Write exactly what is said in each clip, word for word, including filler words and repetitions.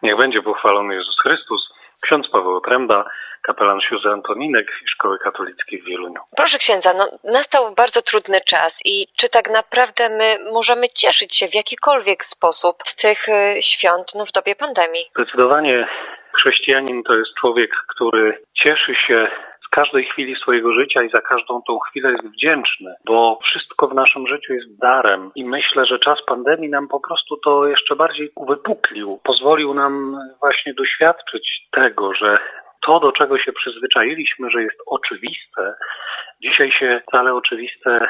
Niech będzie pochwalony Jezus Chrystus. Ksiądz Paweł Otręba, kapelan sióstr Antoninek i Szkoły Katolickiej w Wieluniu. Proszę księdza, no nastał bardzo trudny czas i czy tak naprawdę my możemy cieszyć się w jakikolwiek sposób z tych świąt no, w dobie pandemii? Zdecydowanie chrześcijanin to jest człowiek, który cieszy się z każdej chwili swojego życia i za każdą tą chwilę jest wdzięczny, bo wszystko w naszym życiu jest darem i myślę, że czas pandemii nam po prostu to jeszcze bardziej uwypuklił. Pozwolił nam właśnie doświadczyć tego, że to, do czego się przyzwyczailiśmy, że jest oczywiste, dzisiaj się wcale oczywiste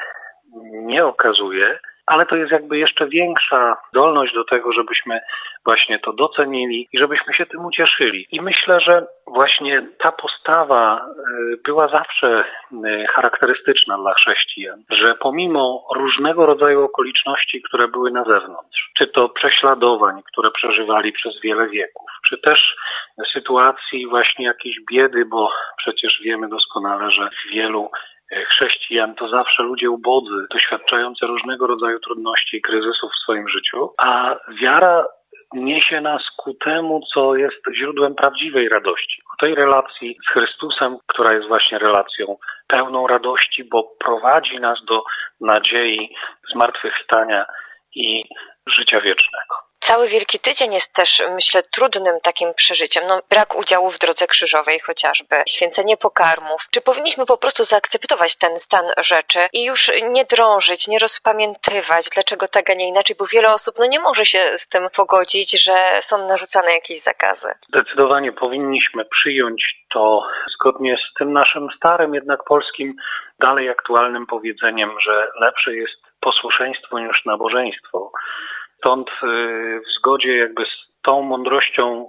nie okazuje, ale to jest jakby jeszcze większa zdolność do tego, żebyśmy właśnie to docenili i żebyśmy się tym ucieszyli. I myślę, że właśnie ta postawa była zawsze charakterystyczna dla chrześcijan, że pomimo różnego rodzaju okoliczności, które były na zewnątrz, czy to prześladowań, które przeżywali przez wiele wieków, czy też sytuacji właśnie jakiejś biedy, bo przecież wiemy doskonale, że wielu chrześcijan to zawsze ludzie ubodzy, doświadczający różnego rodzaju trudności i kryzysów w swoim życiu, a wiara niesie nas ku temu, co jest źródłem prawdziwej radości, ku tej relacji z Chrystusem, która jest właśnie relacją pełną radości, bo prowadzi nas do nadziei, zmartwychwstania i życia wiecznego. Cały Wielki Tydzień jest też, myślę, trudnym takim przeżyciem. No, brak udziału w drodze krzyżowej chociażby, święcenie pokarmów. Czy powinniśmy po prostu zaakceptować ten stan rzeczy i już nie drążyć, nie rozpamiętywać, dlaczego tak, a nie inaczej, bo wiele osób no, nie może się z tym pogodzić, że są narzucane jakieś zakazy. Zdecydowanie powinniśmy przyjąć to zgodnie z tym naszym starym, jednak polskim, dalej aktualnym powiedzeniem, że lepsze jest posłuszeństwo niż nabożeństwo. Stąd w zgodzie jakby z tą mądrością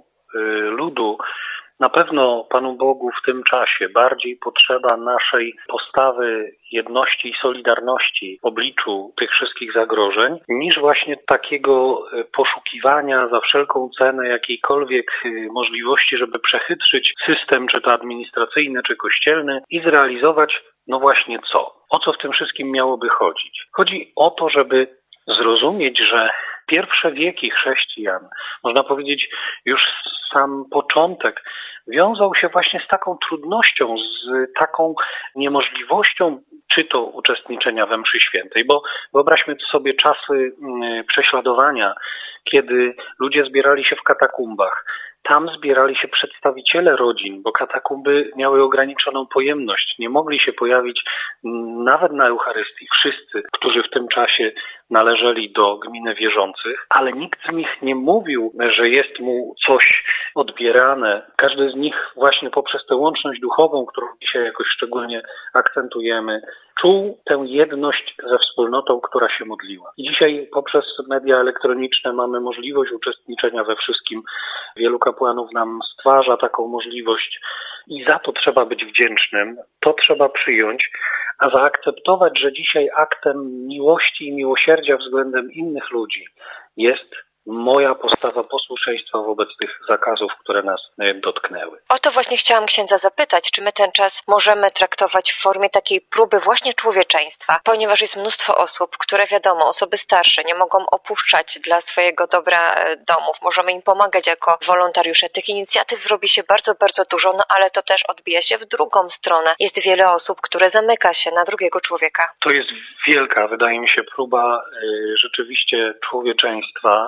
ludu na pewno Panu Bogu w tym czasie bardziej potrzeba naszej postawy jedności i solidarności w obliczu tych wszystkich zagrożeń, niż właśnie takiego poszukiwania za wszelką cenę jakiejkolwiek możliwości, żeby przechytrzyć system, czy to administracyjny, czy kościelny i zrealizować, no właśnie co? O co w tym wszystkim miałoby chodzić? Chodzi o to, żeby zrozumieć, że pierwsze wieki chrześcijan, można powiedzieć już sam początek, wiązał się właśnie z taką trudnością, z taką niemożliwością czy to uczestniczenia we mszy świętej, bo wyobraźmy sobie czasy prześladowania, kiedy ludzie zbierali się w katakumbach. Tam zbierali się przedstawiciele rodzin, bo katakumby miały ograniczoną pojemność. Nie mogli się pojawić nawet na Eucharystii wszyscy, którzy w tym czasie należeli do gminy wierzących, ale nikt z nich nie mówił, że jest mu coś odbierane. Każdy z nich właśnie poprzez tę łączność duchową, którą dzisiaj jakoś szczególnie akcentujemy, czuł tę jedność ze wspólnotą, która się modliła. I dzisiaj poprzez media elektroniczne mamy możliwość uczestniczenia we wszystkim. Wielu kapłanów nam stwarza taką możliwość i za to trzeba być wdzięcznym, to trzeba przyjąć, a zaakceptować, że dzisiaj aktem miłości i miłosierdzia względem innych ludzi jest moja postawa posłuszeństwa wobec tych zakazów, które nas dotknęły. O to właśnie chciałam księdza zapytać, czy my ten czas możemy traktować w formie takiej próby właśnie człowieczeństwa, ponieważ jest mnóstwo osób, które wiadomo, osoby starsze nie mogą opuszczać dla swojego dobra domów, możemy im pomagać jako wolontariusze. Tych inicjatyw robi się bardzo, bardzo dużo, no ale to też odbija się w drugą stronę. Jest wiele osób, które zamyka się na drugiego człowieka. To jest wielka, wydaje mi się, próba y, rzeczywiście człowieczeństwa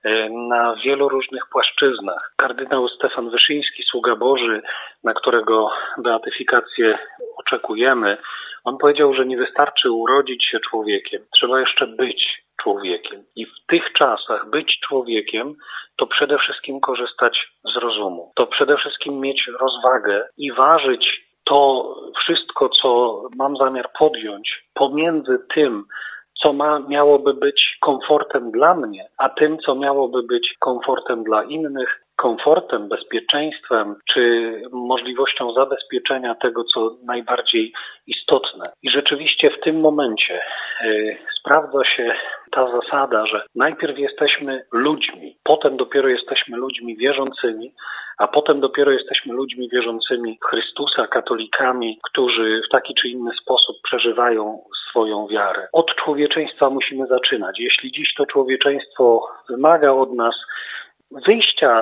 na wielu różnych płaszczyznach. Kardynał Stefan Wyszyński, sługa Boży, na którego beatyfikację oczekujemy, on powiedział, że nie wystarczy urodzić się człowiekiem, trzeba jeszcze być człowiekiem. I w tych czasach być człowiekiem to przede wszystkim korzystać z rozumu. To przede wszystkim mieć rozwagę i ważyć to wszystko, co mam zamiar podjąć pomiędzy tym, co ma, miałoby być komfortem dla mnie, a tym, co miałoby być komfortem dla innych, komfortem, bezpieczeństwem, czy możliwością zabezpieczenia tego, co najbardziej istotne. I rzeczywiście w tym momencie y, sprawdza się ta zasada, że najpierw jesteśmy ludźmi, potem dopiero jesteśmy ludźmi wierzącymi, a potem dopiero jesteśmy ludźmi wierzącymi w Chrystusa, katolikami, którzy w taki czy inny sposób przeżywają swoją wiarę. Od człowieczeństwa musimy zaczynać. Jeśli dziś to człowieczeństwo wymaga od nas wyjścia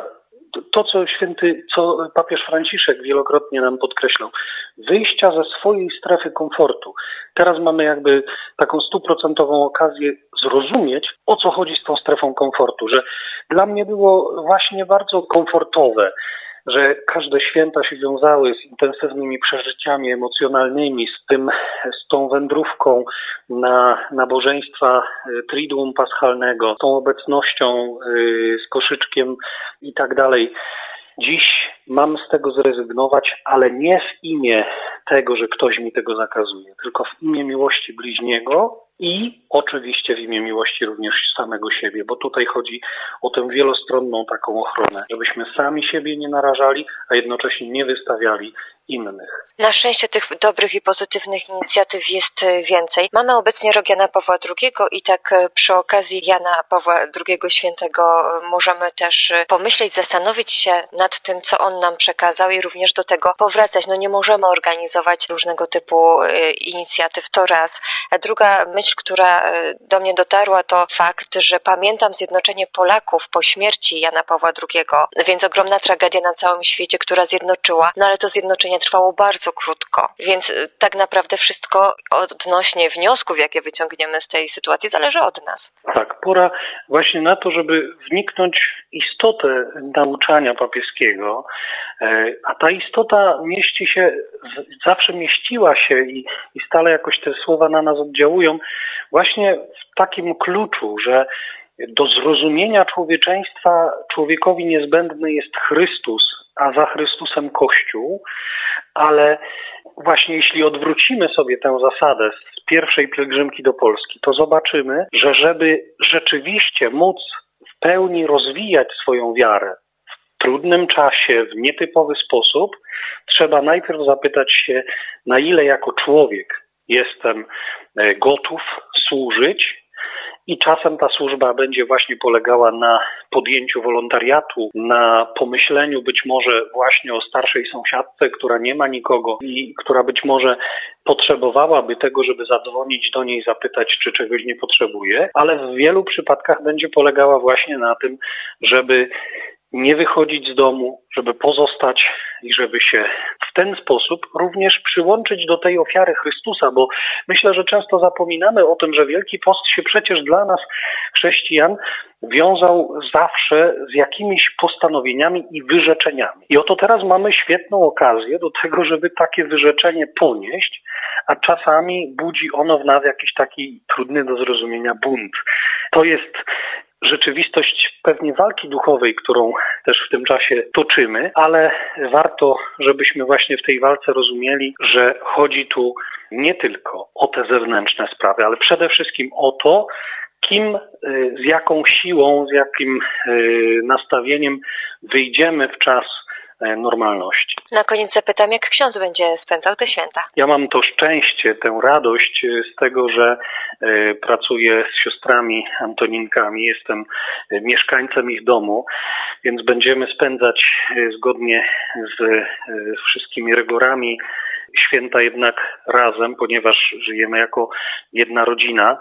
to, co święty, co papież Franciszek wielokrotnie nam podkreślał, wyjścia ze swojej strefy komfortu. Teraz mamy jakby taką stuprocentową okazję zrozumieć, o co chodzi z tą strefą komfortu, że dla mnie było właśnie bardzo komfortowe, że każde święta się wiązały z intensywnymi przeżyciami emocjonalnymi, z tym, z tą wędrówką na nabożeństwa Triduum Paschalnego, z tą obecnością z koszyczkiem i tak dalej. Dziś mam z tego zrezygnować, ale nie w imię tego, że ktoś mi tego zakazuje, tylko w imię miłości bliźniego i oczywiście w imię miłości również samego siebie, bo tutaj chodzi o tę wielostronną taką ochronę, żebyśmy sami siebie nie narażali, a jednocześnie nie wystawiali innych. Na szczęście tych dobrych i pozytywnych inicjatyw jest więcej. Mamy obecnie rok Jana Pawła drugiego i tak przy okazji Jana Pawła drugiego Świętego możemy też pomyśleć, zastanowić się nad tym, co on nam przekazał i również do tego powracać. No nie możemy organizować różnego typu inicjatyw, to raz. A druga myśl, która do mnie dotarła, to fakt, że pamiętam zjednoczenie Polaków po śmierci Jana Pawła drugiego, więc ogromna tragedia na całym świecie, która zjednoczyła, no ale to zjednoczenie trwało bardzo krótko, więc tak naprawdę wszystko odnośnie wniosków, jakie wyciągniemy z tej sytuacji, zależy od nas. Tak, pora właśnie na to, żeby wniknąć w istotę nauczania papieskiego, a ta istota mieści się, zawsze mieściła się i, i stale jakoś te słowa na nas oddziałują właśnie w takim kluczu, że do zrozumienia człowieczeństwa człowiekowi niezbędny jest Chrystus, a za Chrystusem Kościół, ale właśnie jeśli odwrócimy sobie tę zasadę z pierwszej pielgrzymki do Polski, to zobaczymy, że żeby rzeczywiście móc w pełni rozwijać swoją wiarę w trudnym czasie, w nietypowy sposób, trzeba najpierw zapytać się, na ile jako człowiek jestem gotów służyć. I czasem ta służba będzie właśnie polegała na podjęciu wolontariatu, na pomyśleniu być może właśnie o starszej sąsiadce, która nie ma nikogo i która być może potrzebowałaby tego, żeby zadzwonić do niej, zapytać, czy czegoś nie potrzebuje, ale w wielu przypadkach będzie polegała właśnie na tym, żeby nie wychodzić z domu, żeby pozostać i żeby się w ten sposób również przyłączyć do tej ofiary Chrystusa, bo myślę, że często zapominamy o tym, że Wielki Post się przecież dla nas, chrześcijan, wiązał zawsze z jakimiś postanowieniami i wyrzeczeniami. I oto teraz mamy świetną okazję do tego, żeby takie wyrzeczenie ponieść, a czasami budzi ono w nas jakiś taki trudny do zrozumienia bunt. To jest rzeczywistość pewnie walki duchowej, którą też w tym czasie toczymy, ale warto, żebyśmy właśnie w tej walce rozumieli, że chodzi tu nie tylko o te zewnętrzne sprawy, ale przede wszystkim o to, kim, z jaką siłą, z jakim nastawieniem wyjdziemy w czas normalności. Na koniec zapytam, jak ksiądz będzie spędzał te święta? Ja mam to szczęście, tę radość z tego, że pracuję z siostrami Antoninkami, jestem mieszkańcem ich domu, więc będziemy spędzać zgodnie z wszystkimi rygorami święta jednak razem, ponieważ żyjemy jako jedna rodzina.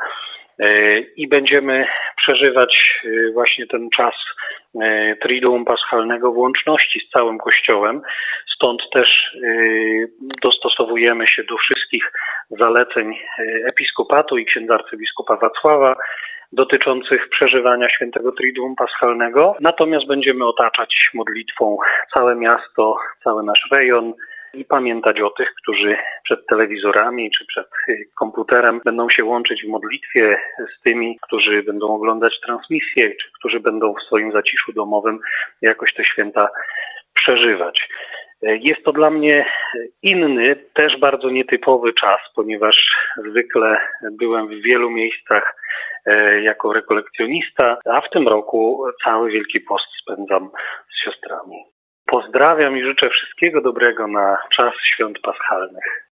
I będziemy przeżywać właśnie ten czas Triduum Paschalnego w łączności z całym Kościołem. Stąd też dostosowujemy się do wszystkich zaleceń Episkopatu i księdza arcybiskupa Wacława dotyczących przeżywania świętego Triduum Paschalnego. Natomiast będziemy otaczać modlitwą całe miasto, cały nasz rejon, i pamiętać o tych, którzy przed telewizorami czy przed komputerem będą się łączyć w modlitwie z tymi, którzy będą oglądać transmisję, czy którzy będą w swoim zaciszu domowym jakoś te święta przeżywać. Jest to dla mnie inny, też bardzo nietypowy czas, ponieważ zwykle byłem w wielu miejscach jako rekolekcjonista, a w tym roku cały Wielki Post spędzam z siostrami. Pozdrawiam i życzę wszystkiego dobrego na czas świąt paschalnych.